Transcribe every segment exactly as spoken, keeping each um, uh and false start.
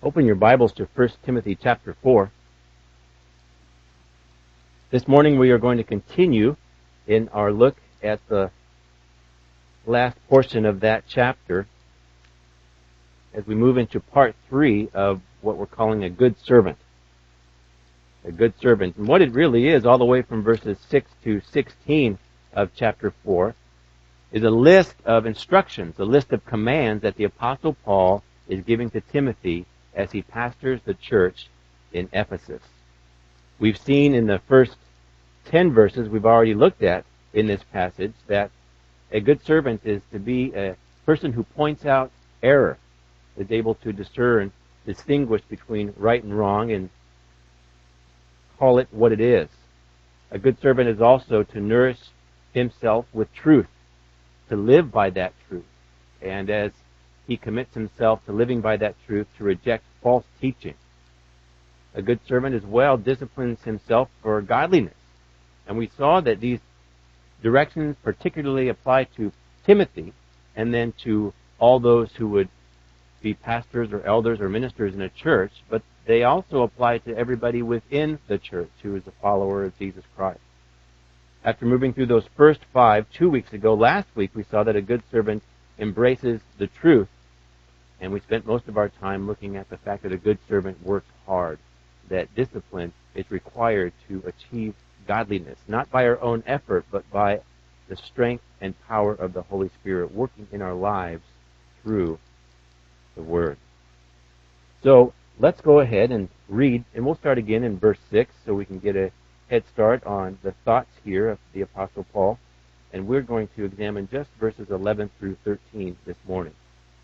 Open your Bibles to First Timothy chapter four. This morning we are going to continue in our look at the last portion of that chapter as we move into part three of what we're calling a good servant. A good servant. And what it really is, all the way from verses six to sixteen of chapter four, is a list of instructions, a list of commands that the Apostle Paul is giving to Timothy as he pastors the church in Ephesus. We've seen in the first ten verses we've already looked at in this passage that a good servant is to be a person who points out error, is able to discern, distinguish between right and wrong, and call it what it is. A good servant is also to nourish himself with truth, to live by that truth, and as he commits himself to living by that truth, to reject false teaching. A good servant as well disciplines himself for godliness. And we saw that these directions particularly apply to Timothy and then to all those who would be pastors or elders or ministers in a church, but they also apply to everybody within the church who is a follower of Jesus Christ. After moving through those first five two weeks ago, last week we saw that a good servant embraces the truth, and we spent most of our time looking at the fact that a good servant works hard, that discipline is required to achieve godliness, not by our own effort, but by the strength and power of the Holy Spirit working in our lives through the Word. So let's go ahead and read, and we'll start again in verse six so we can get a head start on the thoughts here of the Apostle Paul. And we're going to examine just verses eleven through thirteen this morning.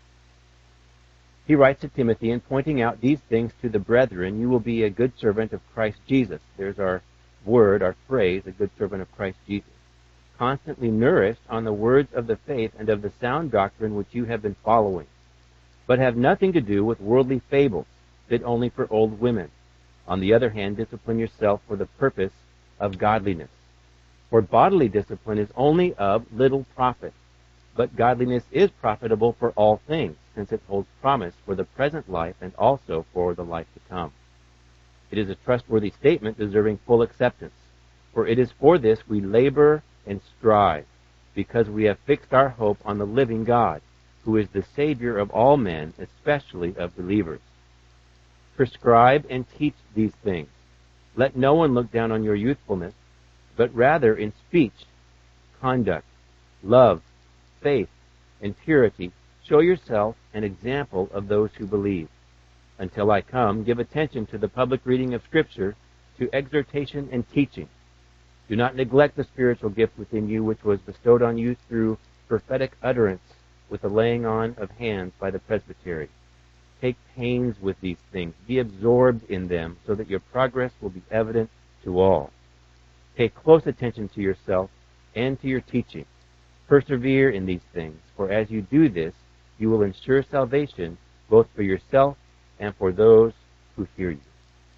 He writes to Timothy, in pointing out these things to the brethren, you will be a good servant of Christ Jesus. There's our word, our phrase, a good servant of Christ Jesus. Constantly nourished on the words of the faith and of the sound doctrine which you have been following, but have nothing to do with worldly fables, fit only for old women. On the other hand, discipline yourself for the purpose of godliness. For bodily discipline is only of little profit, but godliness is profitable for all things, since it holds promise for the present life and also for the life to come. It is a trustworthy statement deserving full acceptance, for it is for this we labor and strive, because we have fixed our hope on the living God, who is the Savior of all men, especially of believers. Prescribe and teach these things. Let no one look down on your youthfulness, but rather in speech, conduct, love, faith, and purity, show yourself an example of those who believe. Until I come, give attention to the public reading of Scripture, to exhortation and teaching. Do not neglect the spiritual gift within you, which was bestowed on you through prophetic utterance with the laying on of hands by the presbytery. Take pains with these things. Be absorbed in them, so that your progress will be evident to all. Pay close attention to yourself and to your teaching. Persevere in these things, for as you do this, you will ensure salvation both for yourself and for those who hear you.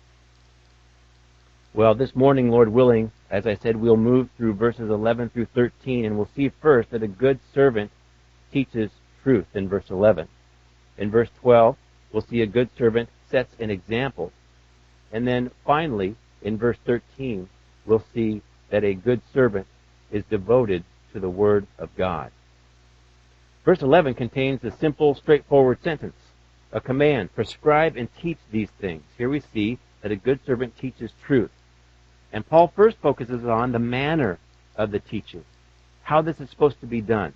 Well, this morning, Lord willing, as I said, we'll move through verses eleven through thirteen, and we'll see first that a good servant teaches truth in verse eleven. In verse twelve, we'll see a good servant sets an example. And then finally, in verse thirteen, we'll see that a good servant is devoted to the Word of God. Verse eleven contains a simple, straightforward sentence, a command, prescribe and teach these things. Here we see that a good servant teaches truth. And Paul first focuses on the manner of the teaching, how this is supposed to be done.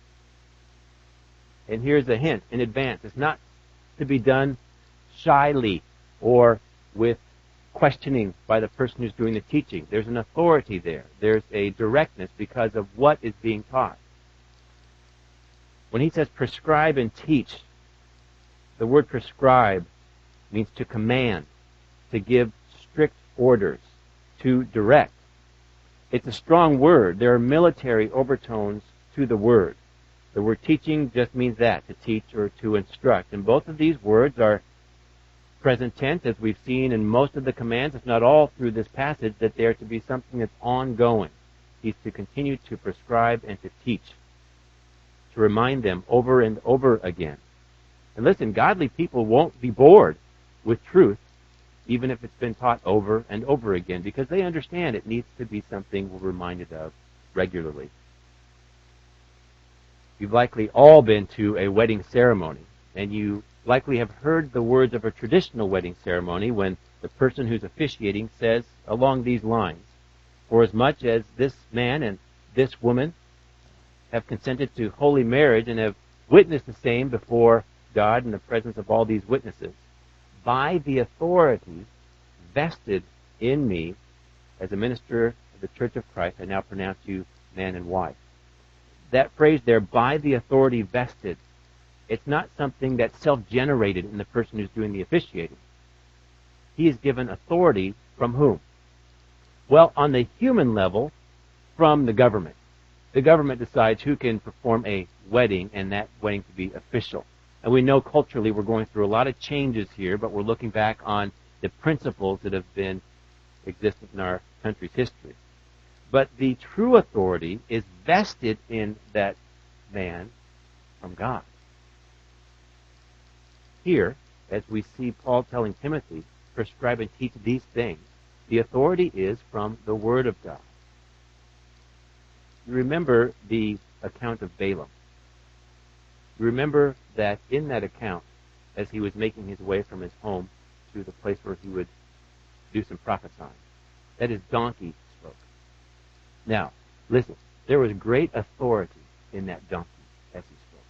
And here's a hint in advance. It's not to be done shyly or with questioning by the person who's doing the teaching. There's an authority there. There's a directness because of what is being taught. When he says prescribe and teach, the word prescribe means to command, to give strict orders, to direct. It's a strong word. There are military overtones to the word. The word teaching just means that, to teach or to instruct. And both of these words are present tense, as we've seen in most of the commands, if not all through this passage, that they are to be something that's ongoing. He's to continue to prescribe and to teach, to remind them over and over again. And listen, godly people won't be bored with truth, even if it's been taught over and over again, because they understand it needs to be something we're reminded of regularly. You've likely all been to a wedding ceremony, and you likely have heard the words of a traditional wedding ceremony when the person who's officiating says along these lines, "For as much as this man and this woman have consented to holy marriage and have witnessed the same before God in the presence of all these witnesses, by the authority vested in me as a minister of the Church of Christ, I now pronounce you man and wife." That phrase there, "by the authority vested," it's not something that's self-generated in the person who's doing the officiating. He is given authority from whom? Well, on the human level, from the government. The government decides who can perform a wedding, and that wedding to be official. And we know culturally we're going through a lot of changes here, but we're looking back on the principles that have been existent in our country's history. But the true authority is vested in that man from God. Here, as we see Paul telling Timothy, prescribe and teach these things, the authority is from the Word of God. You remember the account of Balaam. You remember that in that account, as he was making his way from his home to the place where he would do some prophesying, that his donkey spoke. Now, listen, there was great authority in that donkey as he spoke.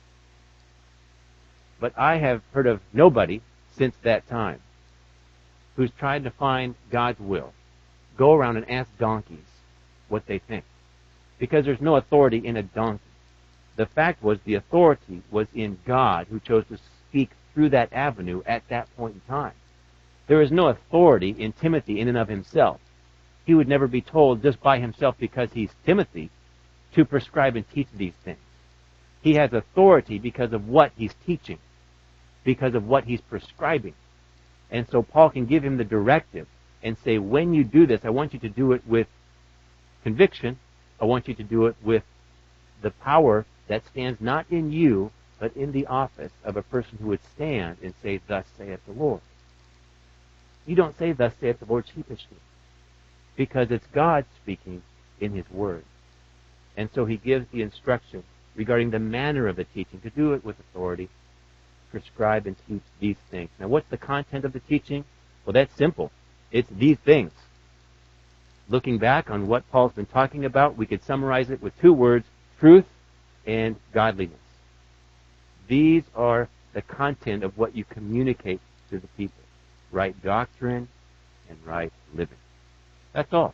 But I have heard of nobody since that time who's tried to find God's will, go around and ask donkeys what they think. Because there's no authority in a donkey. The fact was the authority was in God, who chose to speak through that avenue at that point in time. There is no authority in Timothy in and of himself. He would never be told just by himself, because he's Timothy, to prescribe and teach these things. He has authority because of what he's teaching, because of what he's prescribing. And so Paul can give him the directive and say, when you do this, I want you to do it with conviction. I want you to do it with the power that stands not in you, but in the office of a person who would stand and say, "Thus saith the Lord." You don't say, "Thus saith the Lord," sheepishly, because it's God speaking in His Word. And so He gives the instruction regarding the manner of the teaching, to do it with authority, prescribe and teach these things. Now, what's the content of the teaching? Well, that's simple. It's these things. Looking back on what Paul's been talking about, we could summarize it with two words: truth and godliness. These are the content of what you communicate to the people. Right doctrine and right living. That's all.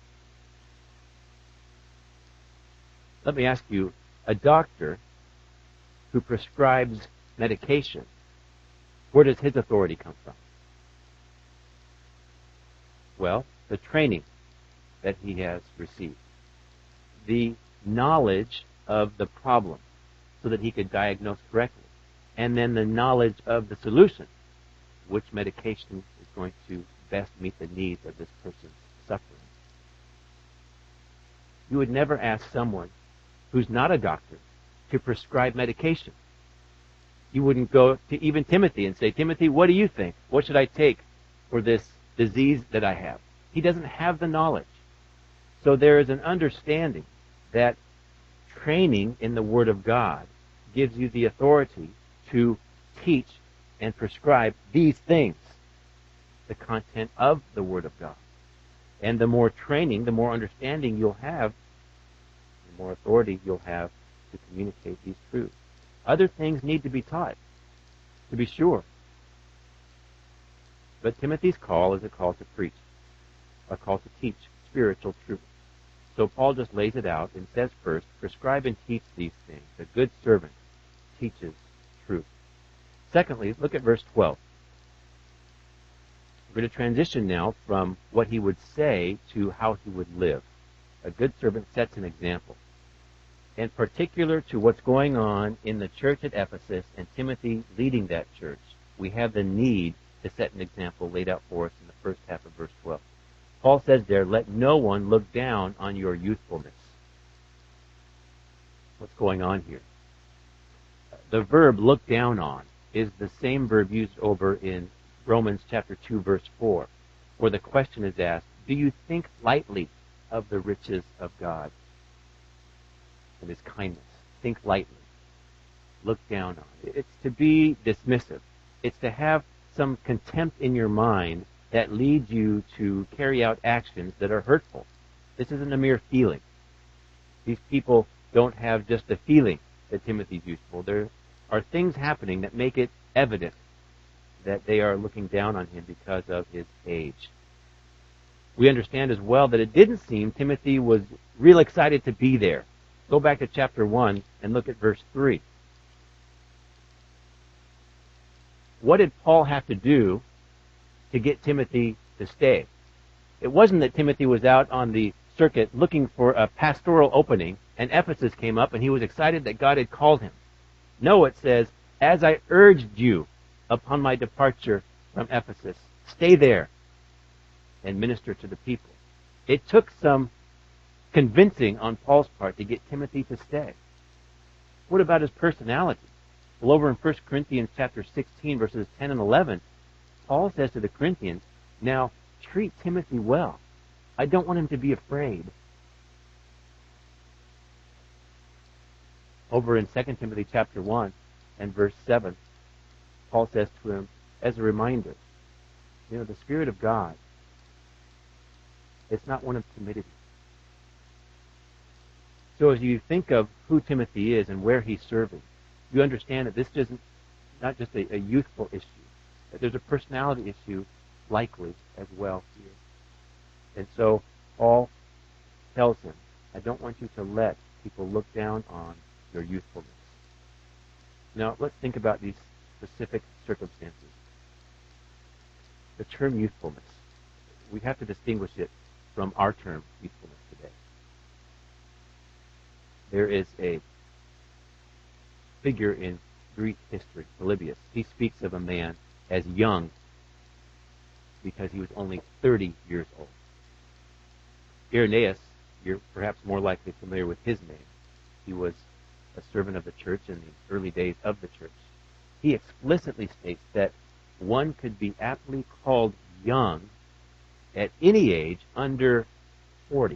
Let me ask you, a doctor who prescribes medication, where does his authority come from? Well, the training that he has received, the knowledge of the problem so that he could diagnose correctly, and then the knowledge of the solution, which medication is going to best meet the needs of this person's suffering. You would never ask someone who's not a doctor to prescribe medication. You wouldn't go to even Timothy and say, "Timothy, what do you think? What should I take for this disease that I have?" He doesn't have the knowledge. So there is an understanding that training in the Word of God gives you the authority to teach and prescribe these things, the content of the Word of God. And the more training, the more understanding you'll have, the more authority you'll have to communicate these truths. Other things need to be taught, to be sure. But Timothy's call is a call to preach, a call to teach spiritual truth. So Paul just lays it out and says first, prescribe and teach these things. A good servant teaches truth. Secondly, look at verse twelve. We're going to transition now from what he would say to how he would live. A good servant sets an example. And particular to what's going on in the church at Ephesus and Timothy leading that church, we have the need to set an example laid out for us in the first half of verse twelve. Paul says there, "Let no one look down on your youthfulness." What's going on here? The verb "look down on" is the same verb used over in Romans chapter two, verse four, where the question is asked, do you think lightly of the riches of God and his kindness? Think lightly. Look down on it. It's to be dismissive. It's to have some contempt in your mind that leads you to carry out actions that are hurtful. This isn't a mere feeling. These people don't have just a feeling that Timothy's useful. There are things happening that make it evident that they are looking down on him because of his age. We understand as well that it didn't seem Timothy was real excited to be there. Go back to chapter one and look at verse three. What did Paul have to do to get Timothy to stay? It wasn't that Timothy was out on the circuit looking for a pastoral opening and Ephesus came up and he was excited that God had called him. No, it says, as I urged you upon my departure from Ephesus, stay there and minister to the people. It took some convincing on Paul's part to get Timothy to stay. What about his personality? Well, over in First Corinthians chapter sixteen, verses ten and eleven, Paul says to the Corinthians, now treat Timothy well. I don't want him to be afraid. Over in Second Timothy chapter one and verse seven, Paul says to him, as a reminder, you know, the Spirit of God, it's not one of timidity. So as you think of who Timothy is and where he's serving, you understand that this isn't not just a, a youthful issue, that there's a personality issue likely as well here. And so Paul tells him, I don't want you to let people look down on your youthfulness. Now, let's think about these specific circumstances. The term youthfulness, we have to distinguish it from our term youthfulness today. There is a figure in Greek history, Polybius. He speaks of a man as young because he was only thirty years old. Irenaeus, you're perhaps more likely familiar with his name. He was a servant of the church in the early days of the church. He explicitly states that one could be aptly called young at any age under forty.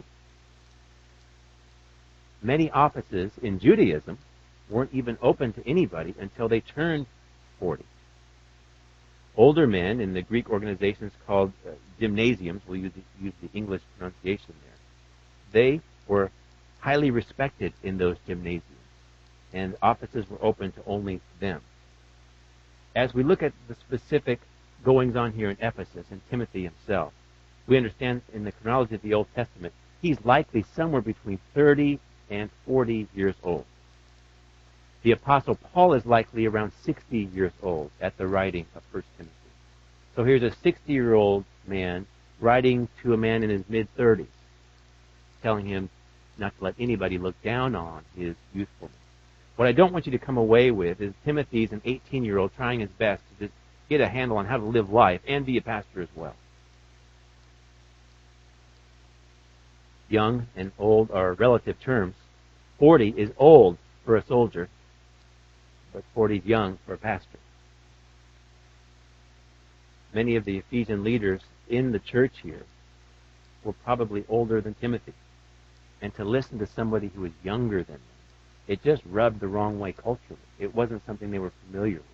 Many offices in Judaism weren't even open to anybody until they turned forty. Older men in the Greek organizations called uh, gymnasiums, we'll use the, use the English pronunciation there, they were highly respected in those gymnasiums, and offices were open to only them. As we look at the specific goings-on here in Ephesus and Timothy himself, we understand in the chronology of the Old Testament, he's likely somewhere between thirty and forty years old. The Apostle Paul is likely around sixty years old at the writing of First Timothy. So here's a sixty-year-old man writing to a man in his mid-thirties, telling him not to let anybody look down on his youthfulness. What I don't want you to come away with is Timothy's an eighteen-year-old trying his best to just get a handle on how to live life and be a pastor as well. Young and old are relative terms. forty is old for a soldier, but forty is young for a pastor. Many of the Ephesian leaders in the church here were probably older than Timothy. And to listen to somebody who was younger than them, it just rubbed the wrong way culturally. It wasn't something they were familiar with.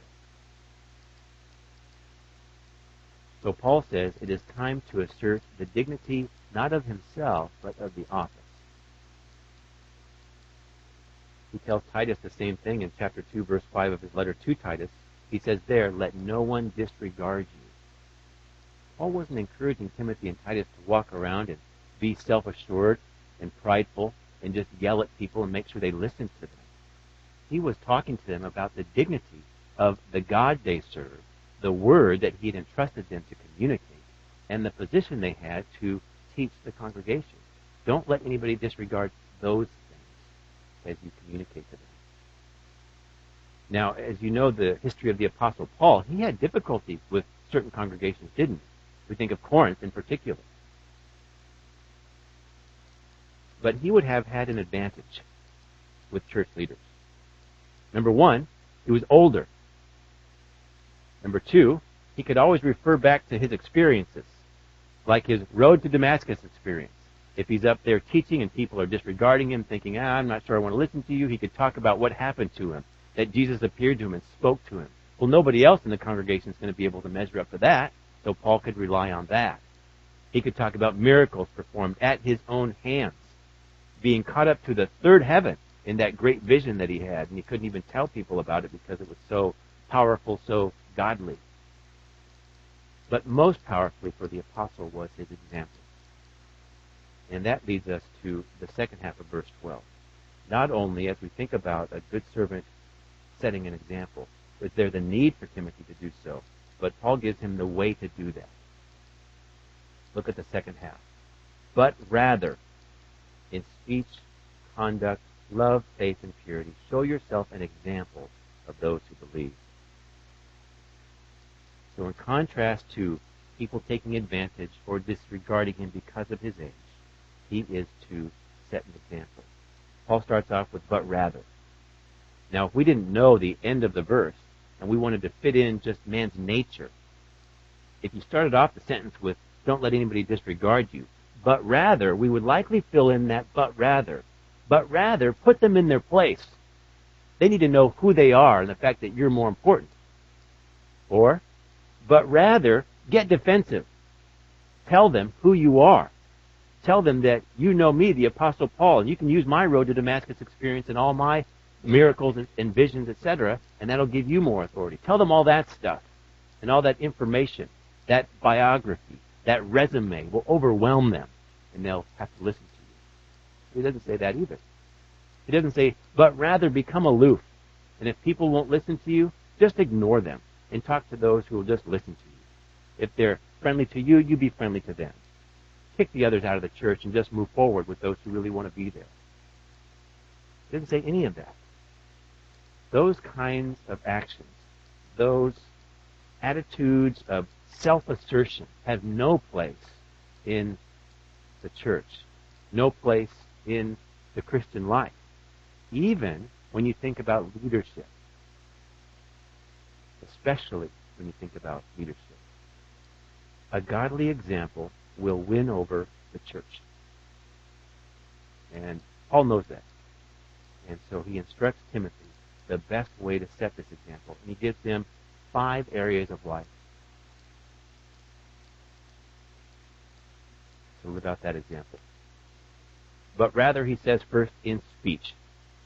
So Paul says it is time to assert the dignity not of himself, but of the office. He tells Titus the same thing in chapter two, verse five of his letter to Titus. He says there, let no one disregard you. Paul wasn't encouraging Timothy and Titus to walk around and be self-assured and prideful and just yell at people and make sure they listened to them. He was talking to them about the dignity of the God they serve, the word that he had entrusted them to communicate, and the position they had to teach the congregation. Don't let anybody disregard those things as you communicate to them. Now, as you know the history of the Apostle Paul, he had difficulty with certain congregations, didn't he? We think of Corinth in particular. But he would have had an advantage with church leaders. Number one, he was older. Number two, He could always refer back to his experiences, like his road to Damascus experience. If he's up there teaching and people are disregarding him, thinking, ah, I'm not sure I want to listen to you, he could talk about what happened to him, that Jesus appeared to him and spoke to him. Well, nobody else in the congregation is going to be able to measure up to that, so Paul could rely on that. He could talk about miracles performed at his own hands, being caught up to the third heaven in that great vision that he had, and he couldn't even tell people about it because it was so powerful, so godly. But most powerfully for the apostle was his example. And that leads us to the second half of verse twelve. Not only as we think about a good servant setting an example, is there the need for Timothy to do so, but Paul gives him the way to do that. Look at the second half. But rather, in speech, conduct, love, faith, and purity, show yourself an example of those who believe. So in contrast to people taking advantage or disregarding him because of his age, he is to set an example. Paul starts off with, but rather. Now, if we didn't know the end of the verse, and we wanted to fit in just man's nature, if you started off the sentence with, don't let anybody disregard you, but rather, we would likely fill in that but rather. But rather, put them in their place. They need to know who they are and the fact that you're more important. Or, but rather, get defensive. Tell them who you are. Tell them that you know me, the Apostle Paul, and you can use my road to Damascus experience and all my miracles and, and visions, et cetera, and that'll give you more authority. Tell them all that stuff and all that information, that biography, that resume will overwhelm them, and they'll have to listen to you. He doesn't say that either. He doesn't say, but rather become aloof. And if people won't listen to you, just ignore them and talk to those who will just listen to you. If they're friendly to you, you be friendly to them. Kick the others out of the church and just move forward with those who really want to be there. He doesn't say any of that. Those kinds of actions, those attitudes of self-assertion have no place in the church, no place in the Christian life, even when you think about leadership, especially when you think about leadership. A godly example will win over the church. And Paul knows that. And so he instructs Timothy the best way to set this example. And he gives him five areas of life to live out that example. But rather, he says first, in speech.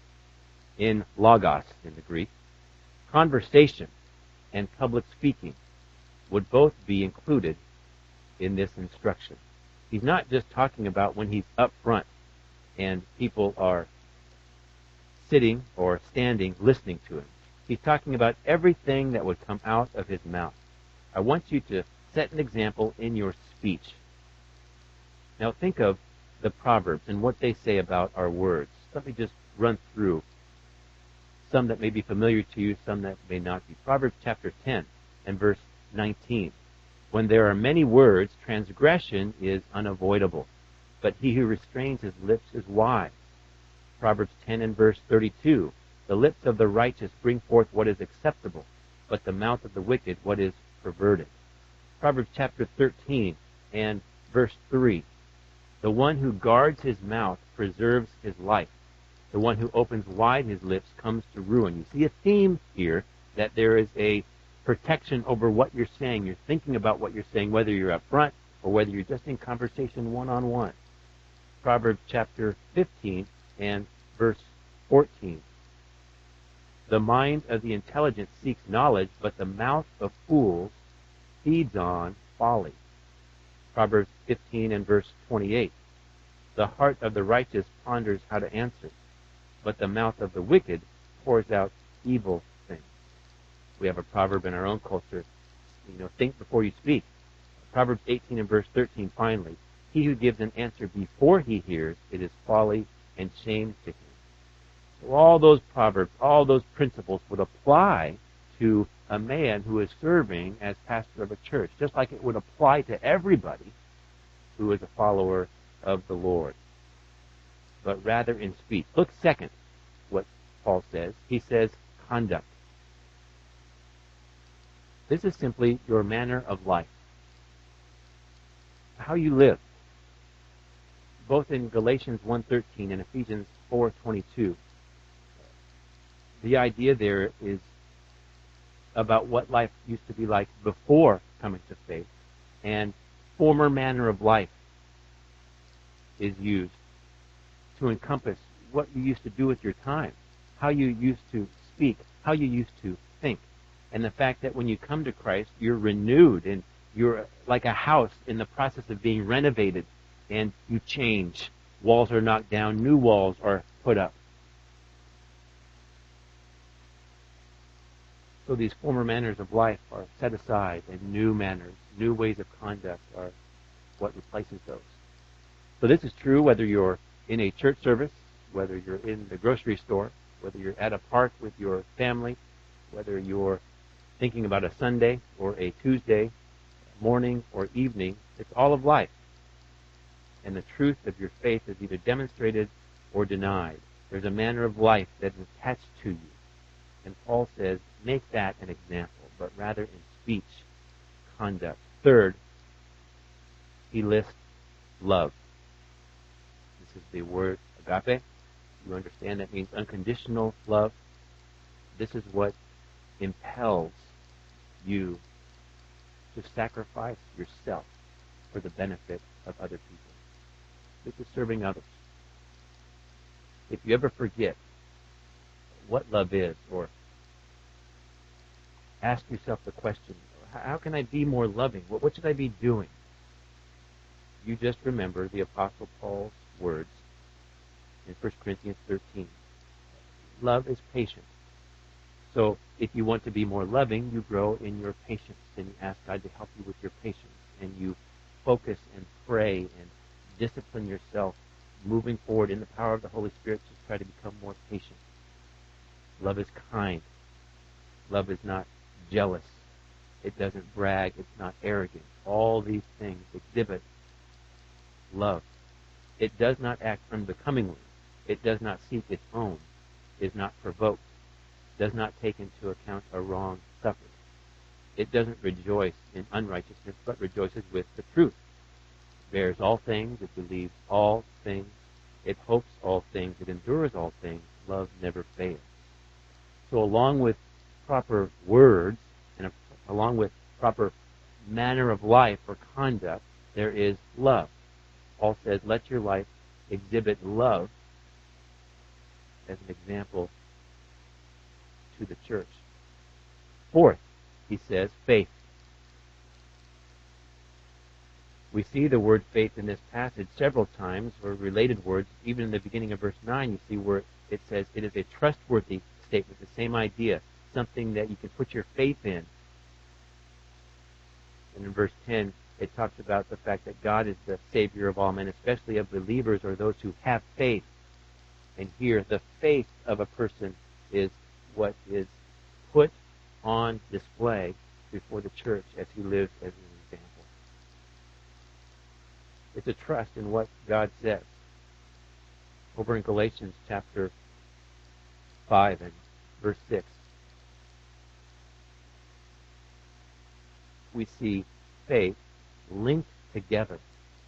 In logos, in the Greek. Conversation and public speaking would both be included in this instruction. He's not just talking about when he's up front and people are sitting or standing listening to him. He's talking about everything that would come out of his mouth. I want you to set an example in your speech. Now think of the Proverbs and what they say about our words. Let me just run through some that may be familiar to you, some that may not be. Proverbs chapter ten and verse nineteen. When there are many words, transgression is unavoidable, but he who restrains his lips is wise. Proverbs ten and verse thirty-two. The lips of the righteous bring forth what is acceptable, but the mouth of the wicked what is perverted. Proverbs chapter thirteen and verse three. The one who guards his mouth preserves his life. The one who opens wide his lips comes to ruin. You see a theme here that there is a protection over what you're saying. You're thinking about what you're saying, whether you're up front or whether you're just in conversation one-on-one. Proverbs chapter fifteen and verse fourteen. The mind of the intelligent seeks knowledge, but the mouth of fools feeds on folly. Proverbs fifteen and verse twenty-eight. The heart of the righteous ponders how to answer, but the mouth of the wicked pours out evil things. We have a proverb in our own culture, you know, think before you speak. Proverbs eighteen and verse thirteen, finally. He who gives an answer before he hears, it is folly and shame to him. So all those proverbs, all those principles would apply to a man who is serving as pastor of a church, just like it would apply to everybody who is a follower of the Lord. But rather in speech. Look second, what Paul says. He says conduct. This is simply your manner of life, how you live. Both in Galatians one thirteen and Ephesians four twenty-two, the idea there is about what life used to be like before coming to faith, and former manner of life is used to encompass what you used to do with your time, how you used to speak, how you used to think, and the fact that when you come to Christ, you're renewed and you're like a house in the process of being renovated, and you change. Walls are knocked down, new walls are put up. So these former manners of life are set aside, and new manners, new ways of conduct are what replaces those. So this is true whether you're in a church service, whether you're in the grocery store, whether you're at a park with your family, whether you're thinking about a Sunday or a Tuesday, morning or evening. It's all of life. And the truth of your faith is either demonstrated or denied. There's a manner of life that is attached to you. And Paul says, make that an example, but rather in speech, conduct. Third, he lists love. This is the word agape. You understand that means unconditional love. This is what impels you to sacrifice yourself for the benefit of other people. This is serving others. If you ever forget what love is, or ask yourself the question, how can I be more loving? What should I be doing? You just remember the Apostle Paul's words in First Corinthians thirteen. Love is patient. So if you want to be more loving, you grow in your patience, and you ask God to help you with your patience, and you focus and pray and discipline yourself, moving forward in the power of the Holy Spirit to try to become more patient. Love is kind. Love is not jealous. It doesn't brag. It's not arrogant. All these things exhibit love. It does not act unbecomingly. It does not seek its own. Is not provoked. Does not take into account a wrong suffered. It doesn't rejoice in unrighteousness, but rejoices with the truth. It bears all things. It believes all things. It hopes all things. It endures all things. Love never fails. So along with proper words, and a, along with proper manner of life or conduct, there is love. Paul says, let your life exhibit love as an example to the church. Fourth, he says, faith. We see the word faith in this passage several times, or related words. Even in the beginning of verse nine, you see where it says it is a trustworthy statement, the same idea, something that you can put your faith in. And in verse ten, it talks about the fact that God is the Savior of all men, especially of believers or those who have faith. And here, the faith of a person is what is put on display before the church as he lives as an example. It's a trust in what God says. Over in Galatians chapter five and verse six, we see faith linked together.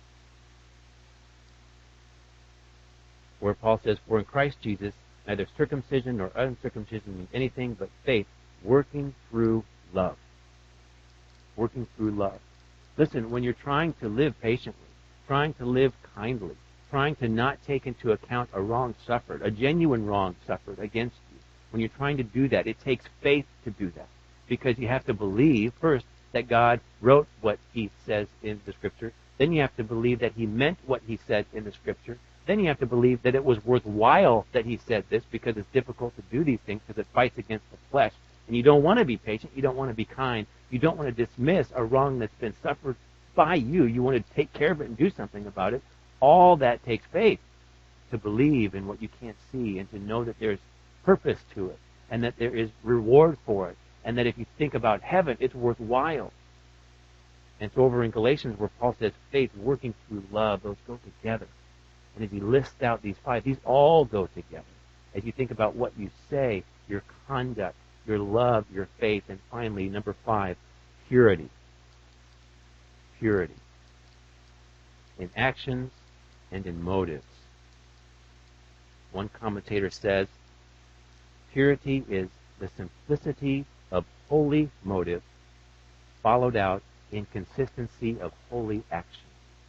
Where Paul says, for in Christ Jesus, neither circumcision nor uncircumcision means anything but faith working through love. Working through love. Listen, when you're trying to live patiently, trying to live kindly, trying to not take into account a wrong suffered, a genuine wrong suffered against you, when you're trying to do that, it takes faith to do that. Because you have to believe, first, that God wrote what he says in the Scripture. Then you have to believe that he meant what he said in the Scripture. Then you have to believe that it was worthwhile that he said this, because it's difficult to do these things because it fights against the flesh. And you don't want to be patient. You don't want to be kind. You don't want to dismiss a wrong that's been suffered by you. You want to take care of it and do something about it. All that takes faith, to believe in what you can't see and to know that there's purpose to it and that there is reward for it, and that if you think about heaven, it's worthwhile. And so over in Galatians, where Paul says faith working through love, those go together. And as he lists out these five, these all go together. As you think about what you say, your conduct, your love, your faith, and finally, number five, purity. Purity. In actions and in motives. One commentator says, purity is the simplicity of holy motive followed out in consistency of holy action.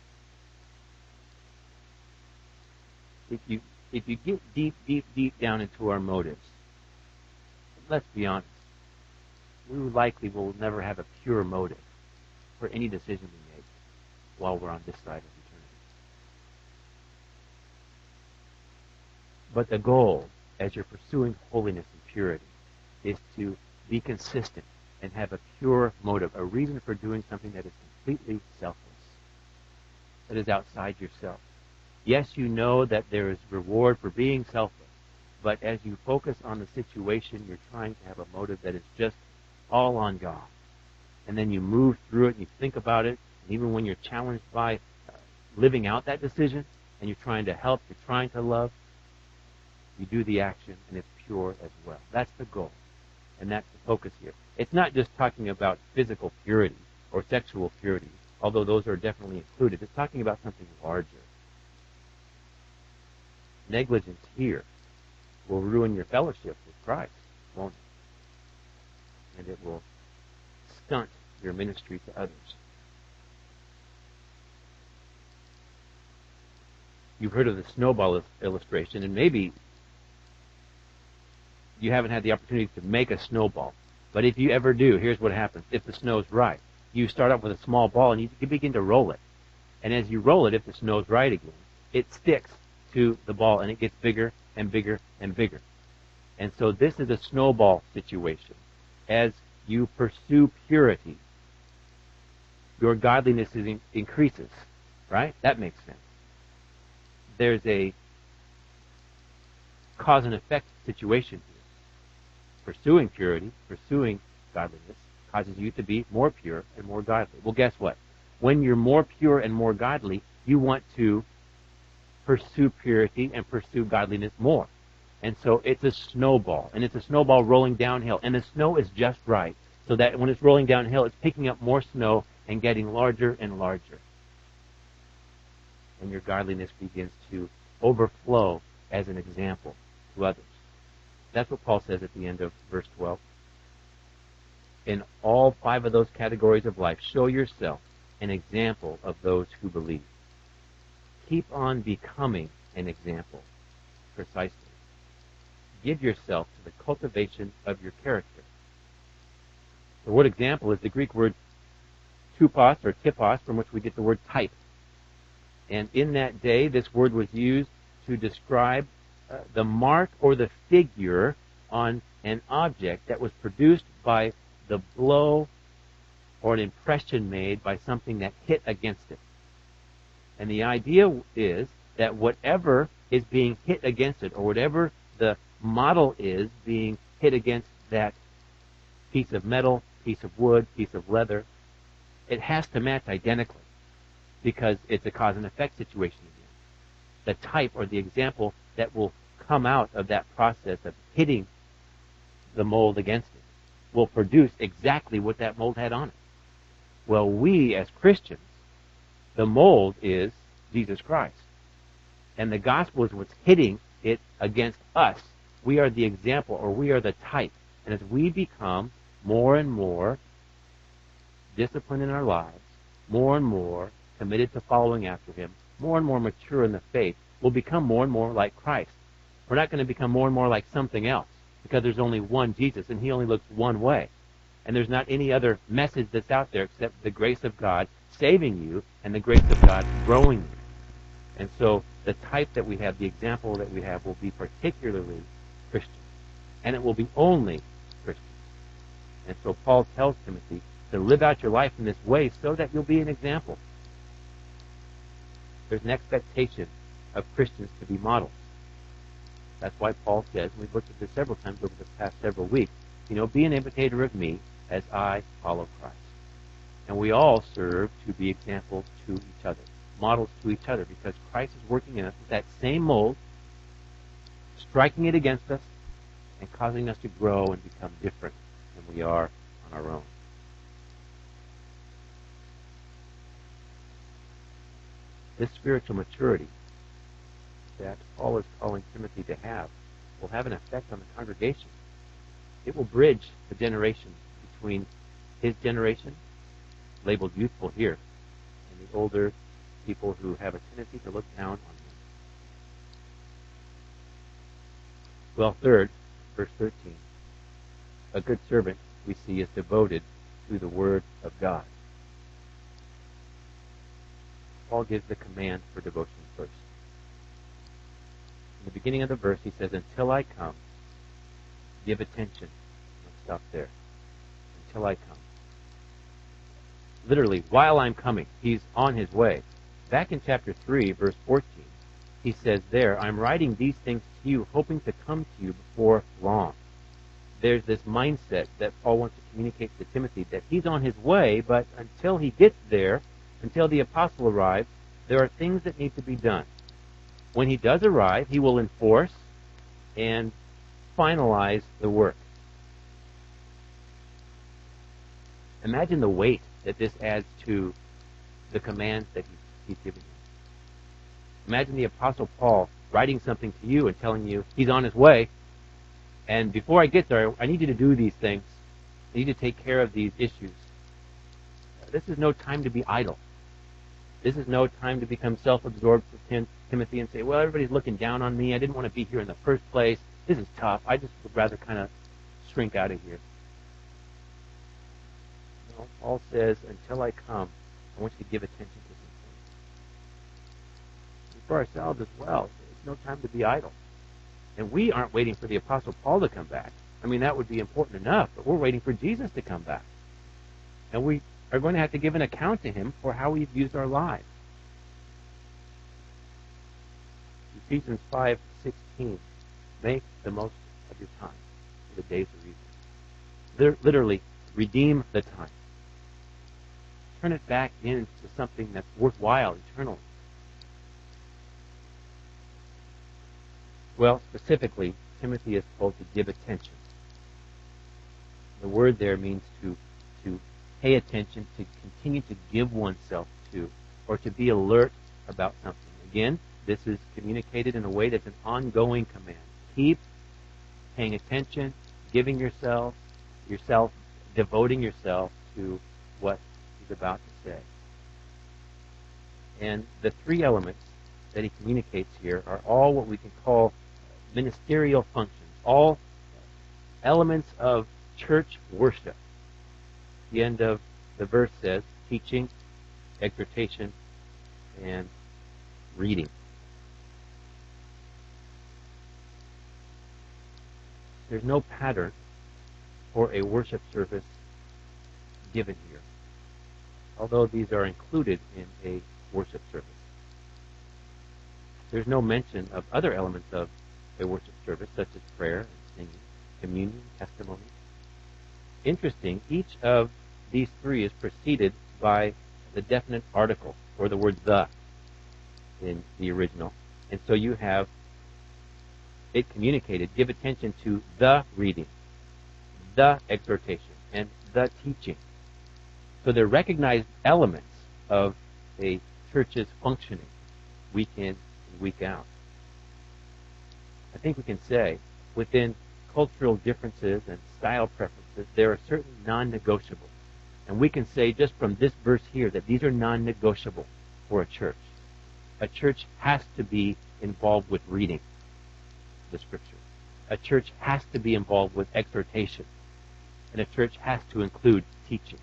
If you if you get deep, deep, deep down into our motives, let's be honest, we likely will never have a pure motive for any decision we make while we're on this side of eternity. But the goal, as you're pursuing holiness and purity, is to be consistent and have a pure motive, a reason for doing something that is completely selfless, that is outside yourself. Yes, you know that there is reward for being selfless, but as you focus on the situation, you're trying to have a motive that is just all on God. And then you move through it and you think about it, and even when you're challenged by uh, living out that decision, and you're trying to help, you're trying to love, you do the action, and it's pure as well. That's the goal, and that's the focus here. It's not just talking about physical purity or sexual purity, although those are definitely included. It's talking about something larger. Negligence here will ruin your fellowship with Christ, won't it? And it will stunt your ministry to others. You've heard of the snowball illustration, and maybe you haven't had the opportunity to make a snowball. But if you ever do, here's what happens. If the snow's right, you start off with a small ball and you begin to roll it. And as you roll it, if the snow's right again, it sticks to the ball and it gets bigger and bigger and bigger. And so this is a snowball situation. As you pursue purity, your godliness is in- increases, right? That makes sense. There's a cause and effect situation here. Pursuing purity, pursuing godliness, causes you to be more pure and more godly. Well, guess what? When you're more pure and more godly, you want to pursue purity and pursue godliness more. And so it's a snowball, and it's a snowball rolling downhill, and the snow is just right, so that when it's rolling downhill, it's picking up more snow and getting larger and larger. And your godliness begins to overflow as an example to others. That's what Paul says at the end of verse twelve. In all five of those categories of life, show yourself an example of those who believe. Keep on becoming an example, precisely. Give yourself to the cultivation of your character. The word example is the Greek word tupos or typos, from which we get the word type. And in that day, this word was used to describe uh, the mark or the figure on an object that was produced by the blow or an impression made by something that hit against it. And the idea is that whatever is being hit against it, or whatever the model is being hit against that piece of metal, piece of wood, piece of leather, it has to match identically, because it's a cause and effect situation again. The type or the example that will come out of that process of hitting the mold against it will produce exactly what that mold had on it. Well, we as Christians, the mold is Jesus Christ. And the gospel is what's hitting it against us. We are the example, or we are the type. And as we become more and more disciplined in our lives, more and more committed to following after Him, more and more mature in the faith, we'll become more and more like Christ. We're not going to become more and more like something else, because there's only one Jesus, and He only looks one way. And there's not any other message that's out there except the grace of God saving you and the grace of God growing you. And so the type that we have, the example that we have, will be particularly Christian. And it will be only Christian. And so Paul tells Timothy to live out your life in this way so that you'll be an example. There's an expectation of Christians to be models. That's why Paul says, and we've looked at this several times over the past several weeks, you know, be an imitator of me as I follow Christ. And we all serve to be examples to each other, models to each other, because Christ is working in us with that same mold, striking it against us, and causing us to grow and become different than we are on our own. this spiritual maturity that Paul is calling Timothy to have will have an effect on the congregation. It will bridge the generation between his generation, labeled youthful here, and the older people who have a tendency to look down on him. Well, third, verse thirteen, a good servant, we see, is devoted to the Word of God. Paul gives the command for devotion first. In the beginning of the verse, he says, until I come, give attention. Let's stop there. Until I come. Literally, while I'm coming, he's on his way. Back in chapter three, verse fourteen, he says there, I'm writing these things to you, hoping to come to you before long. There's this mindset that Paul wants to communicate to Timothy that he's on his way, but until he gets there, until the apostle arrives, there are things that need to be done. When he does arrive, he will enforce and finalize the work. Imagine the weight that this adds to the commands that he, he's giving you. Imagine the Apostle Paul writing something to you and telling you he's on his way, and before I get there, I need you to do these things. I need to take care of these issues. This is no time to be idle. This is no time to become self-absorbed for Tim, Timothy and say, well, everybody's looking down on me. I didn't want to be here in the first place. This is tough. I just would rather kind of shrink out of here. No, Paul says, until I come, I want you to give attention to some things. And for ourselves as well, it's no time to be idle. And we aren't waiting for the Apostle Paul to come back. I mean, that would be important enough, but we're waiting for Jesus to come back. And we are going to have to give an account to him for how we've used our lives. Ephesians five sixteen, make the most of your time, for the days are evil. Literally, redeem the time. Turn it back into something that's worthwhile eternally. Well, specifically, Timothy is told to give attention. The word there means to to pay attention, to continue to give oneself to, or to be alert about something. Again, this is communicated in a way that's an ongoing command. Keep paying attention, giving yourself, yourself, devoting yourself to what he's about to say. And the three elements that he communicates here are all what we can call ministerial functions, all elements of church worship. The end of the verse says teaching, exhortation, and reading. There's no pattern for a worship service given here, although these are included in a worship service. There's no mention of other elements of a worship service, such as prayer and singing, communion, testimony. Interesting, each of these three is preceded by the definite article, or the word the, in the original. And so you have it communicated, give attention to the reading, the exhortation, and the teaching. So they're recognized elements of a church's functioning week in and week out. I think we can say, within cultural differences and style preferences, there are certain non-negotiables. And we can say just from this verse here that these are non-negotiable for a church. A church has to be involved with reading the Scripture. A church has to be involved with exhortation. And a church has to include teaching.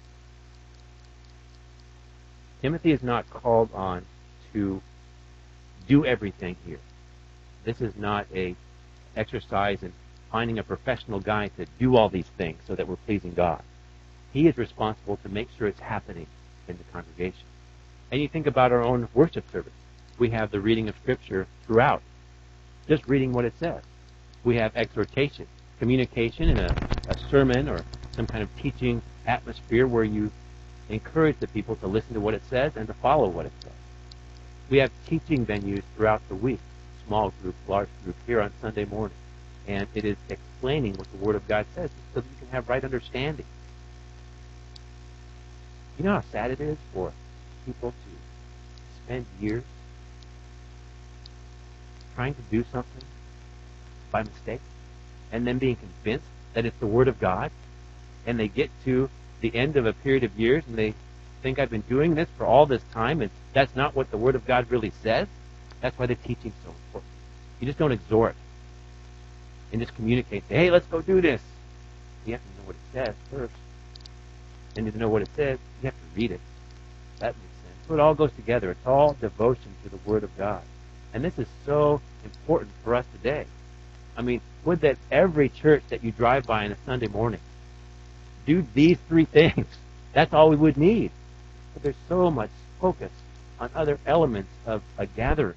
Timothy is not called on to do everything here. This is not a exercise in finding a professional guy to do all these things so that we're pleasing God. He is responsible to make sure it's happening in the congregation. And you think about our own worship service. We have the reading of Scripture throughout, just reading what it says. We have exhortation, communication in a, a sermon or some kind of teaching atmosphere where you encourage the people to listen to what it says and to follow what it says. We have teaching venues throughout the week, small group, large group, here on Sunday morning. And it is explaining what the Word of God says so that you can have right understanding. You know how sad it is for people to spend years trying to do something by mistake and then being convinced that it's the Word of God, and they get to the end of a period of years and they think, I've been doing this for all this time, and that's not what the Word of God really says? That's why the teaching's so important. You just don't exhort and just communicate. Say, hey, let's go do this. You have to know what it says first. And to know what it says, you have to read it. That makes sense. So it all goes together. It's all devotion to the Word of God. And this is so important for us today. I mean, would that every church that you drive by on a Sunday morning do these three things? That's all we would need. But there's so much focus on other elements of a gathering.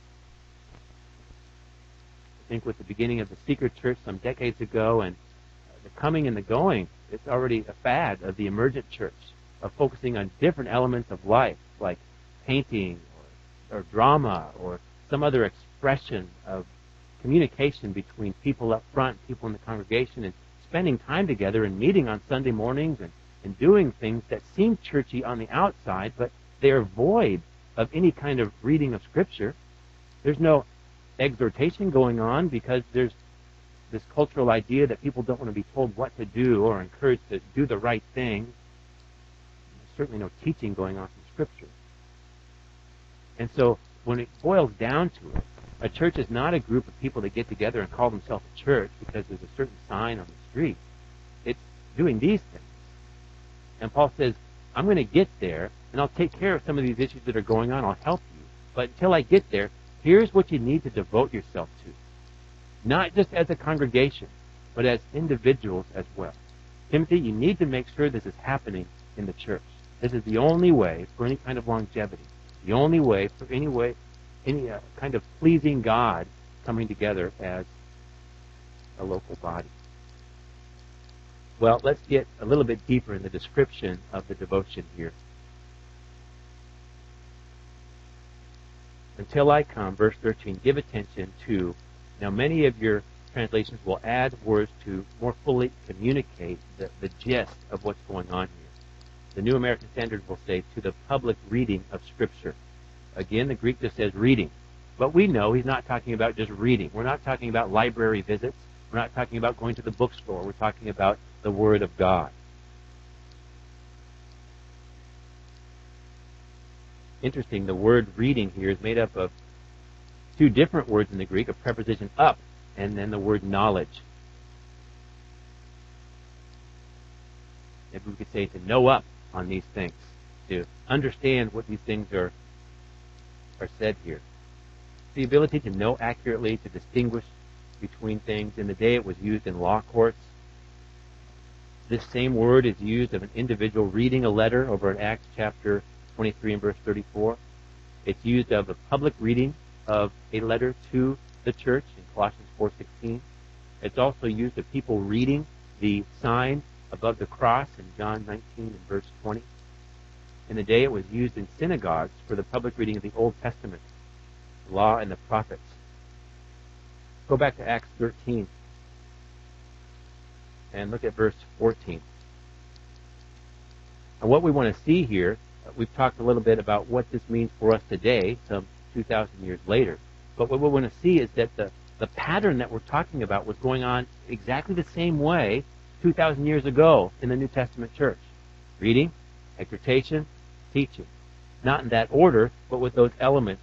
I think with the beginning of the Seeker Church some decades ago, and the coming and the going, it's already a fad of the emergent church, of focusing on different elements of life, like painting or, or drama or some other expression of communication between people up front, people in the congregation, and spending time together and meeting on Sunday mornings and, and doing things that seem churchy on the outside, but they are void of any kind of reading of Scripture. There's no exhortation going on because there's this cultural idea that people don't want to be told what to do or encouraged to do the right thing. There's certainly no teaching going on from Scripture. And so when it boils down to it, a church is not a group of people that get together and call themselves a church because there's a certain sign on the street. It's doing these things. And Paul says, I'm going to get there, and I'll take care of some of these issues that are going on. I'll help you. But until I get there, here's what you need to devote yourself to. Not just as a congregation, but as individuals as well. Timothy, you need to make sure this is happening in the church. This is the only way for any kind of longevity. The only way for any way, any uh, kind of pleasing God coming together as a local body. Well, let's get a little bit deeper in the description of the devotion here. Until I come, verse thirteen, give attention to. Now, many of your translations will add words to more fully communicate the, the gist of what's going on here. The New American Standard will say, to the public reading of Scripture. Again, the Greek just says reading. But we know he's not talking about just reading. We're not talking about library visits. We're not talking about going to the bookstore. We're talking about the Word of God. Interesting, the word reading here is made up of two different words in the Greek, a preposition up, and then the word knowledge. Maybe we could say to know up on these things, to understand what these things are, are said here. The ability to know accurately, to distinguish between things. In the day it was used in law courts. This same word is used of an individual reading a letter over in Acts chapter twenty-three and verse thirty-four. It's used of a public reading of a letter to the church in Colossians four sixteen. It's also used of people reading the sign above the cross in John nineteen and verse twenty. In the day it was used in synagogues for the public reading of the Old Testament, the law and the prophets. Go back to Acts thirteen and look at verse fourteen. And what we want to see here, we've talked a little bit about what this means for us today, some two thousand years later. But what we want to see is that the, the pattern that we're talking about was going on exactly the same way two thousand years ago in the New Testament church. Reading, exhortation, teaching. Not in that order, but with those elements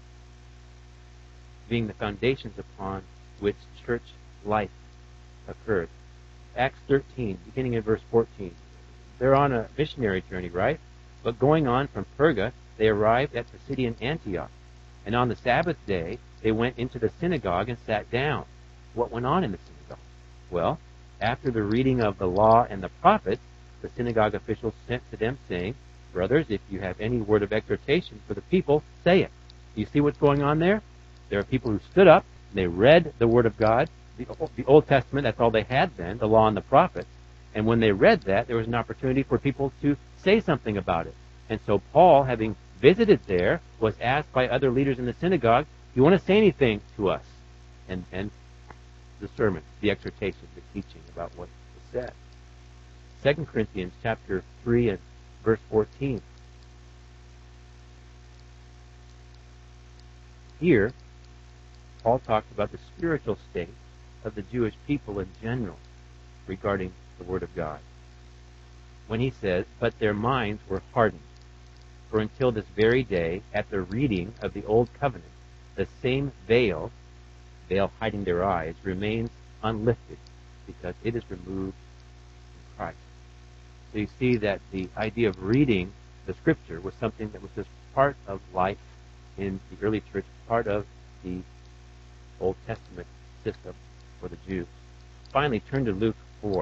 being the foundations upon which church life occurred. Acts thirteen, beginning in verse fourteen. They're on a missionary journey, right? But going on from Perga, they arrived at Pisidian Antioch. And on the Sabbath day, they went into the synagogue and sat down. What went on in the synagogue? Well, after the reading of the law and the prophets, the synagogue officials sent to them, saying, brothers, if you have any word of exhortation for the people, say it. Do you see what's going on there? There are people who stood up, and they read the Word of God, the, the Old Testament, that's all they had then, the law and the prophets. And when they read that, there was an opportunity for people to say something about it. And so Paul, having visited there, was asked by other leaders in the synagogue, do you want to say anything to us? And, and the sermon, the exhortation, the teaching about what was said. Second Corinthians chapter three and verse fourteen. Here, Paul talks about the spiritual state of the Jewish people in general regarding the Word of God. When he says, "But their minds were hardened. For until this very day, at the reading of the Old Covenant, the same veil, veil hiding their eyes, remains unlifted, because it is removed in Christ." So you see that the idea of reading the Scripture was something that was just part of life in the early church, part of the Old Testament system for the Jews. Finally, turn to Luke four.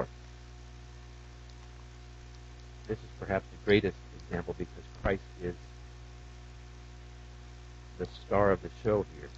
This is perhaps the greatest example because Christ is the star of the show here.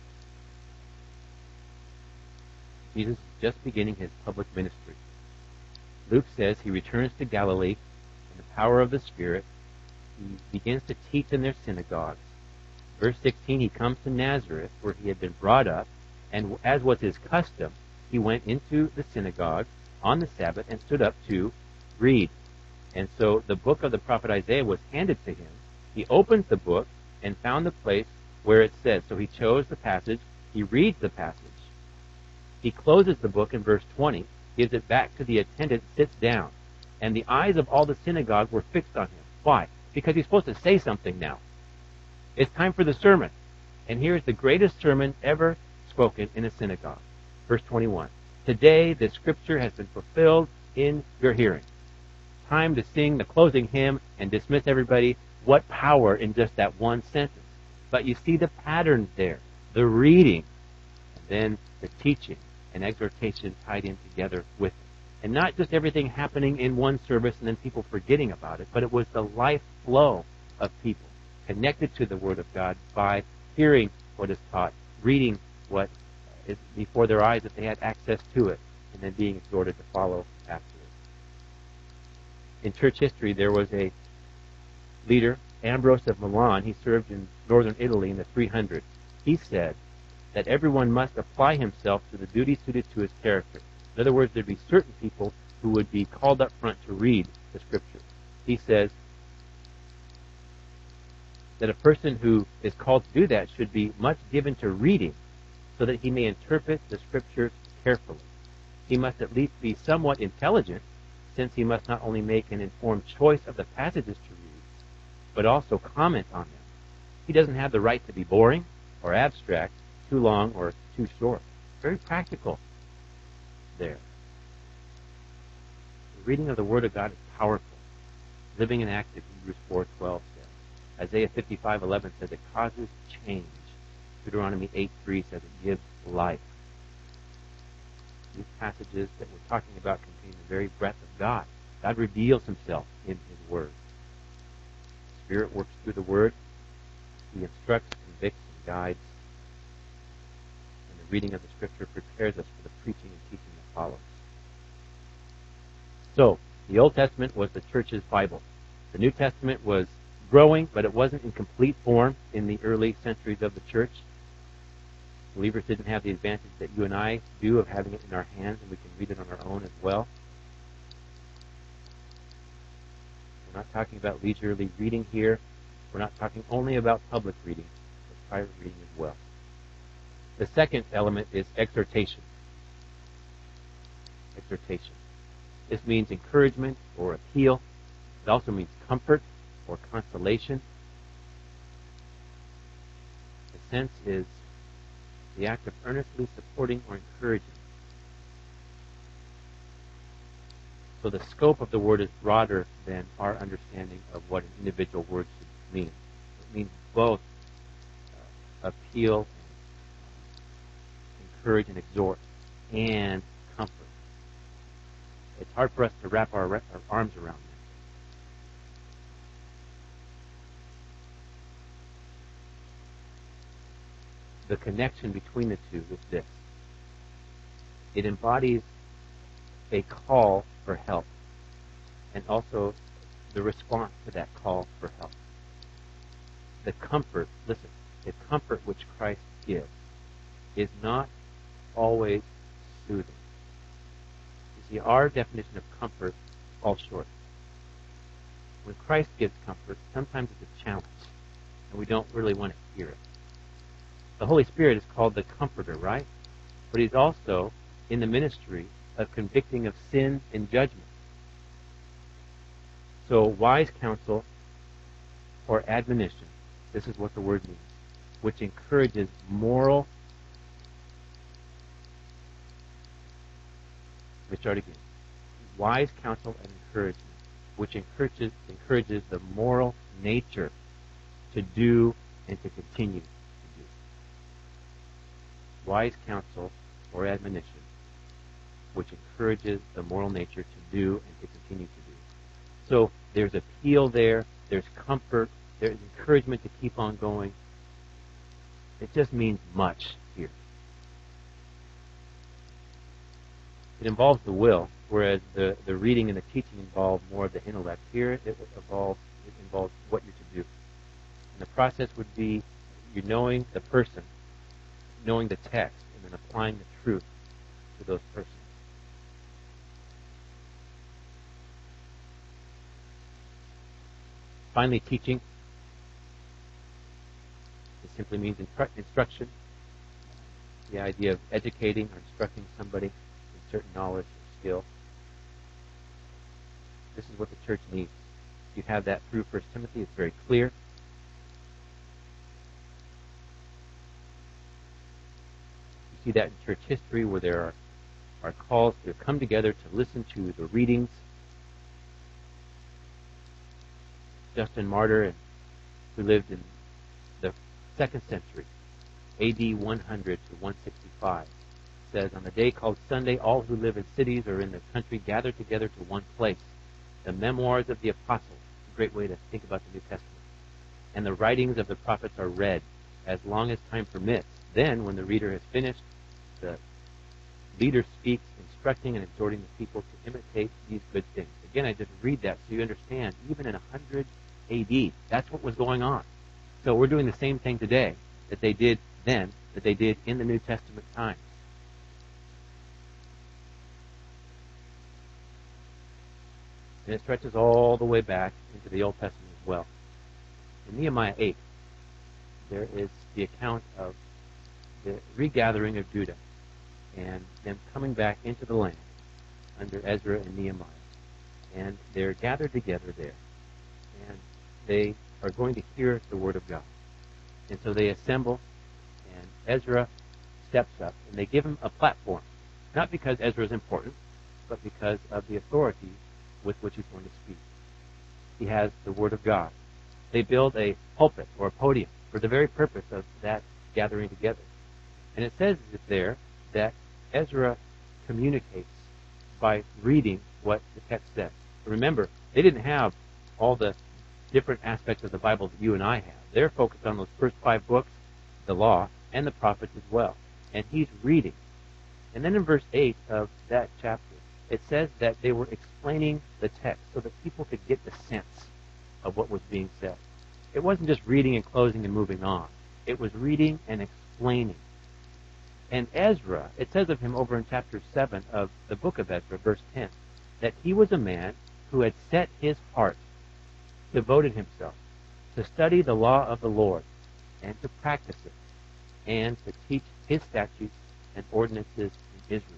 Jesus is just beginning his public ministry. Luke says he returns to Galilee in the power of the Spirit. He begins to teach in their synagogues. Verse sixteen, he comes to Nazareth, where he had been brought up, and as was his custom, he went into the synagogue on the Sabbath and stood up to read. And so the book of the prophet Isaiah was handed to him. He opens the book and found the place where it says. So he chose the passage. He reads the passage. He closes the book in verse twenty, gives it back to the attendant, sits down. And the eyes of all the synagogue were fixed on him. Why? Because he's supposed to say something now. It's time for the sermon. And here's the greatest sermon ever spoken in a synagogue. Verse twenty-one. Today the scripture has been fulfilled in your hearing. Time to sing the closing hymn and dismiss everybody. What power in just that one sentence. But you see the pattern there. The reading, and then the teaching and exhortation tied in together with it. And not just everything happening in one service and then people forgetting about it, but it was the life flow of people connected to the Word of God by hearing what is taught, reading what is before their eyes that they had access to it, and then being exhorted to follow after it. In church history, there was a leader, Ambrose of Milan. He served in northern Italy in the three hundreds. He said that everyone must apply himself to the duty suited to his character. In other words, there'd be certain people who would be called up front to read the Scripture. He says that a person who is called to do that should be much given to reading so that he may interpret the Scriptures carefully. He must at least be somewhat intelligent, since he must not only make an informed choice of the passages to read, but also comment on them. He doesn't have the right to be boring or abstract, too long or too short. Very practical there. The reading of the Word of God is powerful. Living and active, Hebrews four twelve says. Isaiah fifty-five eleven says it causes change. Deuteronomy eight three says it gives life. These passages that we're talking about contain the very breath of God. God reveals himself in his Word. The Spirit works through the Word. He instructs, convicts, and guides. And the reading of the Scripture prepares us for the preaching and teaching that follows. So, the Old Testament was the church's Bible. The New Testament was growing, but it wasn't in complete form in the early centuries of the church. Believers didn't have the advantage that you and I do of having it in our hands, and we can read it on our own as well. We're not talking about leisurely reading here. We're not talking only about public reading, but private reading as well. The second element is exhortation. Exhortation. This means encouragement or appeal. It also means comfort or consolation. The sense is the act of earnestly supporting or encouraging. So the scope of the word is broader than our understanding of what an individual word should mean. It means both uh, appeal, encourage, and exhort, and comfort. It's hard for us to wrap our, our arms around that. The connection between the two is this. It embodies a call for help and also the response to that call for help. The comfort, listen, the comfort which Christ gives is not always soothing. You see, our definition of comfort falls short. When Christ gives comfort, sometimes it's a challenge, and we don't really want to hear it. The Holy Spirit is called the Comforter, right? But He's also in the ministry of convicting of sin and judgment. So wise counsel or admonition, this is what the word means, which encourages moral, let me start again, wise counsel and encouragement, which encourages, encourages the moral nature to do and to continue to do. Wise counsel or admonition, which encourages the moral nature to do and to continue to do. So there's appeal there, there's comfort, there's encouragement to keep on going. It just means much here. It involves the will, whereas the, the reading and the teaching involve more of the intellect. Here it involves, it involves what you're to do. And the process would be you knowing the person, knowing the text, and then applying the truth to those persons. Finally, teaching. It simply means instruction. The idea of educating or instructing somebody in certain knowledge or skill. This is what the church needs. You have that through First Timothy. It's very clear. You see that in church history where there are, are calls to come together to listen to the readings. Justin Martyr, who lived in the second century, A D one hundred to one sixty-five, says, on the day called Sunday, all who live in cities or in the country gather together to one place. The memoirs of the apostles, a great way to think about the New Testament, and the writings of the prophets are read as long as time permits. Then, when the reader has finished, the leader speaks, instructing and exhorting the people to imitate these good things. Again, I just read that so you understand, even in one hundred A D, that's what was going on. So we're doing the same thing today that they did then, that they did in the New Testament times. And it stretches all the way back into the Old Testament as well. In Nehemiah eight, there is the account of the regathering of Judah and them coming back into the land under Ezra and Nehemiah. And they're gathered together there. And they are going to hear the Word of God. And so they assemble, and Ezra steps up, and they give him a platform. Not because Ezra is important, but because of the authority with which he's going to speak. He has the Word of God. They build a pulpit or a podium for the very purpose of that gathering together. And it says there that Ezra communicates by reading what the text says. Remember, they didn't have all the different aspects of the Bible that you and I have. They're focused on those first five books, the law, and the prophets as well. And he's reading. And then in verse eight of that chapter, it says that they were explaining the text so that people could get the sense of what was being said. It wasn't just reading and closing and moving on. It was reading and explaining. And Ezra, it says of him over in chapter seven of the book of Ezra, verse ten, that he was a man who had set his heart, devoted himself, to study the law of the Lord, and to practice it, and to teach his statutes and ordinances in Israel.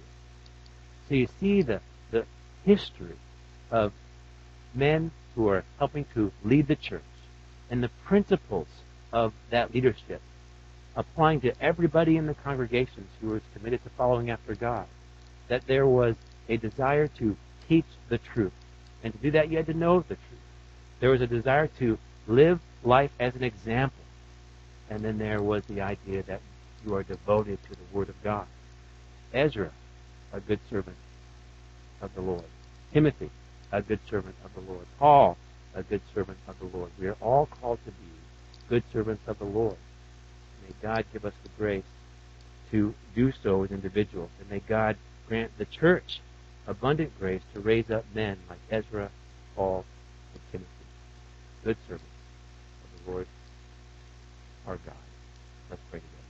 So you see the, the history of men who are helping to lead the church, and the principles of that leadership applying to everybody in the congregations who was committed to following after God. That there was a desire to teach the truth. And to do that, you had to know the truth. There was a desire to live life as an example. And then there was the idea that you are devoted to the Word of God. Ezra, a good servant of the Lord. Timothy, a good servant of the Lord. Paul, a good servant of the Lord. We are all called to be good servants of the Lord. May God give us the grace to do so as individuals. And may God grant the church abundant grace to raise up men like Ezra, Paul, and Timothy, good servants of the Lord our God. Let's pray together.